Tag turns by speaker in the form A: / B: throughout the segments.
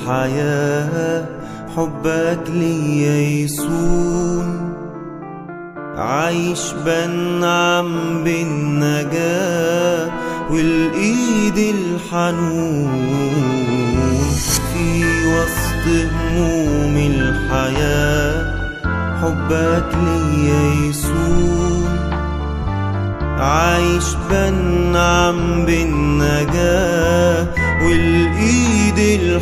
A: الحياة حبك ليا يصون، عايش بنعم بالنجاة والإيد الحنون. في وسط هموم الحياة حبك ليا يصون، عايش بنعم بالنجاة والإيد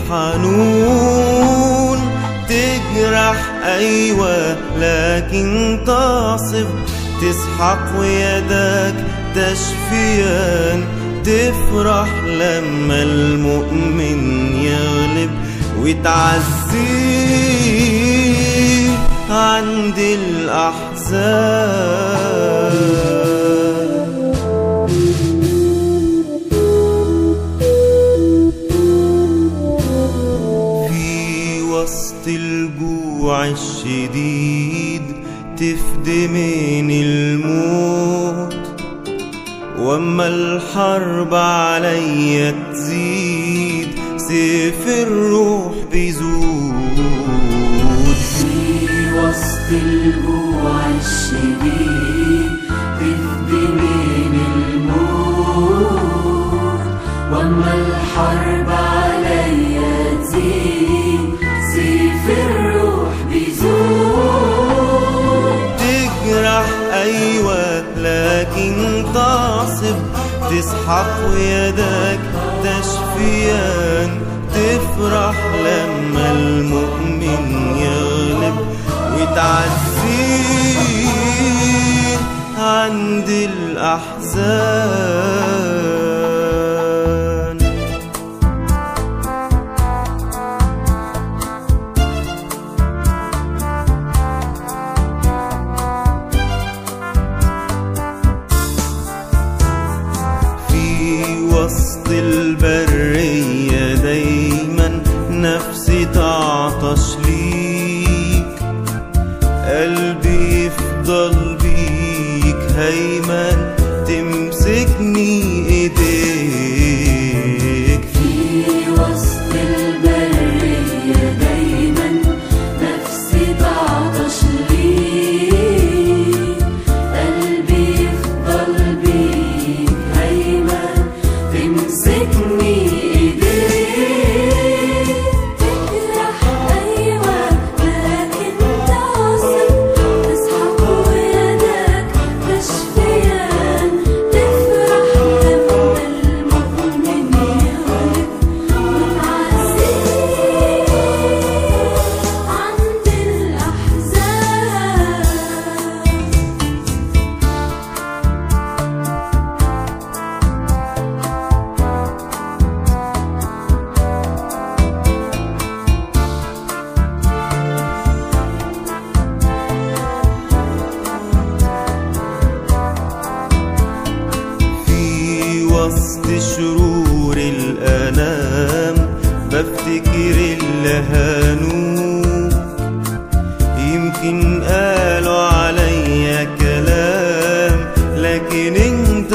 A: الحنون. تجرح أيوة لكن تعصب، تسحق ويدك تشفيان، تفرح لما المؤمن يغلب وتعزيه عند الأحزان. في وسط الجوع الشديد تفدي من الموت، واما الحرب عليا تزيد سيف الروح بيزود.
B: في وسط الجوع الشديد تفدي من الموت، واما الحرب عليا تزيد سيف الروح بيزود.
A: تجرح أيوة لكن تعصب، تسحق ويدك تشفيان، تفرح لما المؤمن يغلب وتعزيه عند الأحزان. وسط البرية دايما نفسي تعطش ليك، قلبي يفضل بيك هيمن تمسكني ايديك.
B: في وسط البرية دايما نفسي تعطش ليك، قلبي يفضل بيك هيمن تمسكني ايديك. تجرح ايوه لكن تعصب، تسحق ويدك تشفيان، تفرح لما المؤمن يغلب وتعزيه عند الأحزان.
A: وسط شرور الأنام بفتكر اللي هانوك، يمكن قالوا عليا كلام لكن انت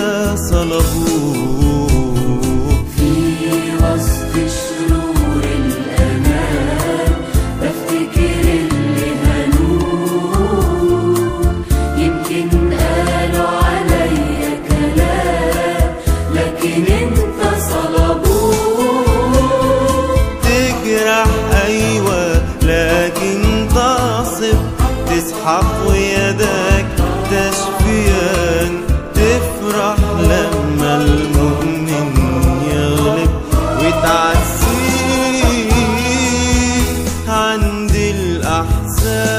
A: صلبوك.
B: في وسط شرور الأنام بفتكر اللي هانوك، يمكن قالوا عليا كلام لكن انت صلبوك.
A: تجرح أيوة لكن تعصب، تسحق ويدك تشفيان، تفرح لما المؤمن يغلب وتعزيه عند الأحزان.